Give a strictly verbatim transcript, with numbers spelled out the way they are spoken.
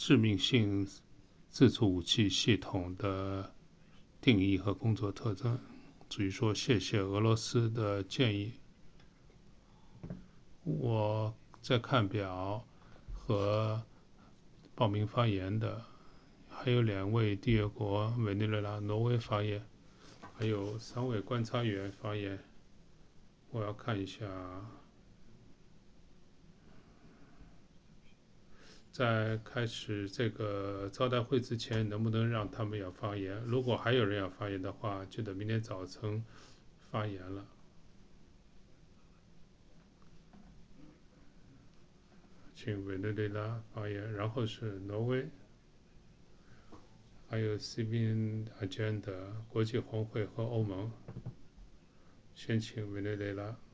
致命性自主武器系统的定义和工作特征。至于说谢谢俄罗斯的建议，我在看表和报名发言的还有两位缔约国委内瑞拉、挪威发言，还有三位观察员发言。我要看一下，在开始这个招待会之前，能不能让他们要发言？如果还有人要发言的话，就得明天早晨发言了。请委内瑞拉发言，然后是挪威，还有 Civil Agenda 国际红会和欧盟。先请委内瑞拉。